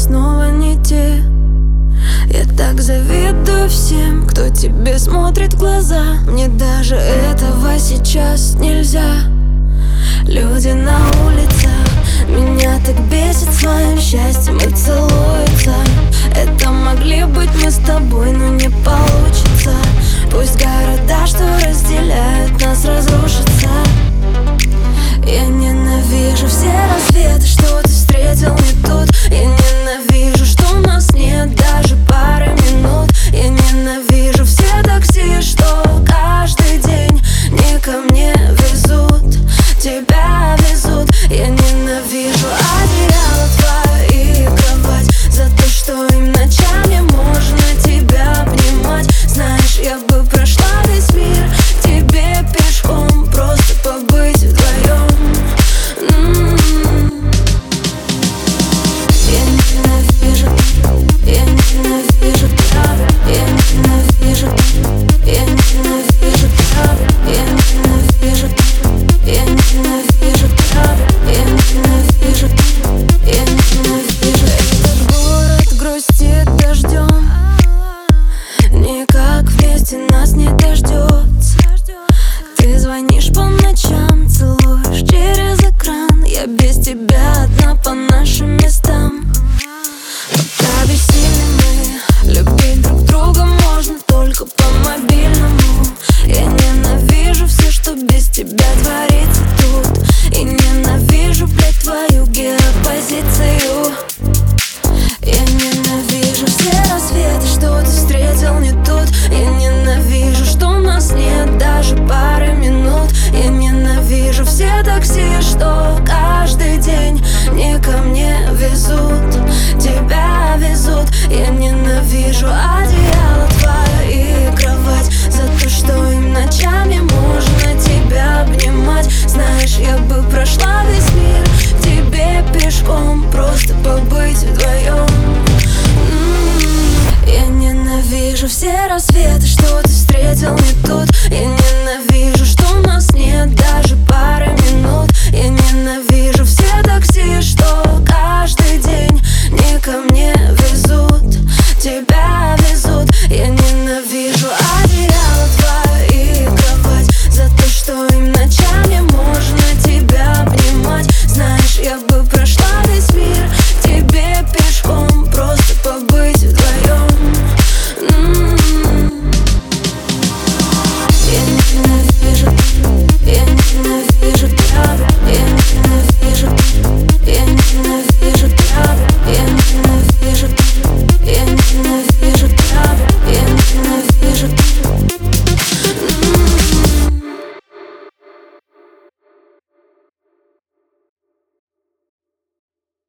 снова не те. Я так завидую всем, кто тебе смотрит в глаза. Мне даже этого сейчас нельзя. Люди на улицах меня так бесит своим счастьем и целуются. Это могли быть мы с тобой, но не получится. Пусть города, что разделяют нас, разрушатся. Я ненавижу все рассветы, что ты встретил меня.